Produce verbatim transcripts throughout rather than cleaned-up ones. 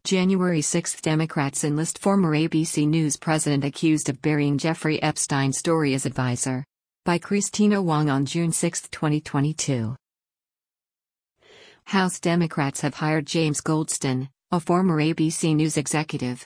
January sixth, Democrats enlist former A B C News president accused of burying Jeffrey Epstein story as advisor. By Christina Wong on June sixth, twenty twenty-two. House Democrats have hired James Goldston, a former A B C News executive,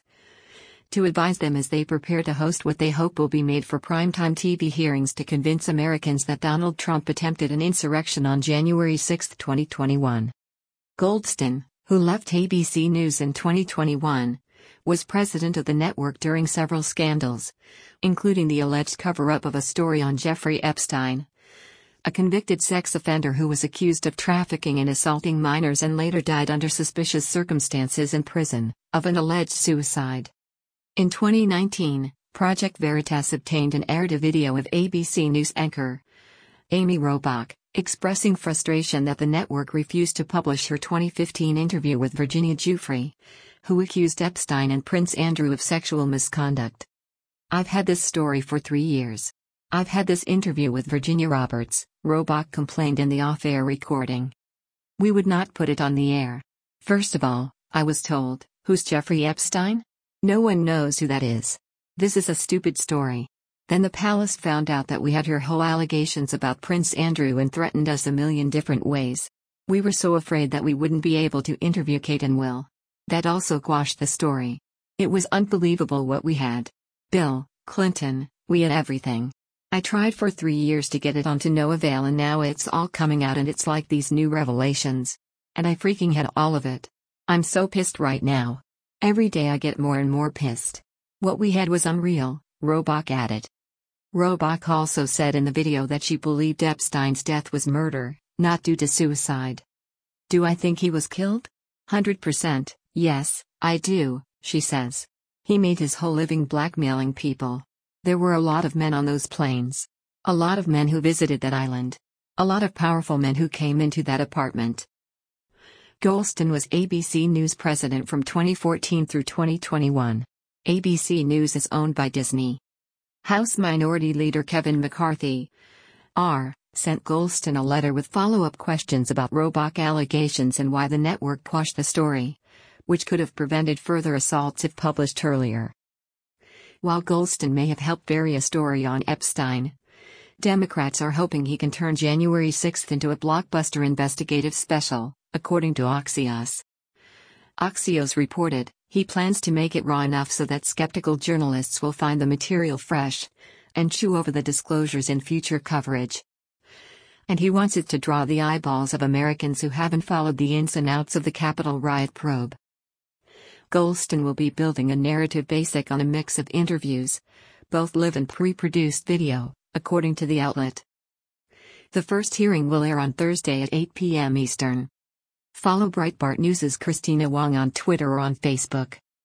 to advise them as they prepare to host what they hope will be made for primetime T V hearings to convince Americans that Donald Trump attempted an insurrection on January sixth, twenty twenty-one. Goldston, who left A B C News in twenty twenty-one, was president of the network during several scandals, including the alleged cover-up of a story on Jeffrey Epstein, a convicted sex offender who was accused of trafficking and assaulting minors and later died under suspicious circumstances in prison, of an alleged suicide. In twenty nineteen, Project Veritas obtained and aired a video of A B C News anchor Amy Robach, expressing frustration that the network refused to publish her twenty fifteen interview with Virginia Giuffre, who accused Epstein and Prince Andrew of sexual misconduct. "I've had this story for three years. I've had this interview with Virginia Roberts," Robach complained in the off-air recording. "We would not put it on the air. First of all, I was told, 'Who's Jeffrey Epstein? No one knows who that is. This is a stupid story.' Then the palace found out that we had her whole allegations about Prince Andrew and threatened us a million different ways. We were so afraid that we wouldn't be able to interview Kate and Will. That also quashed the story. It was unbelievable what we had. Bill Clinton, we had everything. I tried for three years to get it on to no avail, and now it's all coming out and it's like these new revelations. And I freaking had all of it. I'm so pissed right now. Every day I get more and more pissed. What we had was unreal," Robach added. Robach also said in the video that she believed Epstein's death was murder, not due to suicide. "Do I think he was killed? one hundred percent, yes, I do," she says. "He made his whole living blackmailing people. There were a lot of men on those planes. A lot of men who visited that island. A lot of powerful men who came into that apartment." Goldston was A B C News president from twenty fourteen through twenty twenty-one. A B C News is owned by Disney. House Minority Leader Kevin McCarthy, R., sent Goldston a letter with follow-up questions about Robach allegations and why the network quashed the story, which could have prevented further assaults if published earlier. While Goldston may have helped bury a story on Epstein, Democrats are hoping he can turn January sixth into a blockbuster investigative special, according to Axios. Axios reported, he plans to make it raw enough so that skeptical journalists will find the material fresh and chew over the disclosures in future coverage. And he wants it to draw the eyeballs of Americans who haven't followed the ins and outs of the Capitol riot probe. Goldston will be building a narrative based on a mix of interviews, both live and pre-produced video, according to the outlet. The first hearing will air on Thursday at eight p m Eastern. Follow Breitbart News' Christina Wong on Twitter or on Facebook.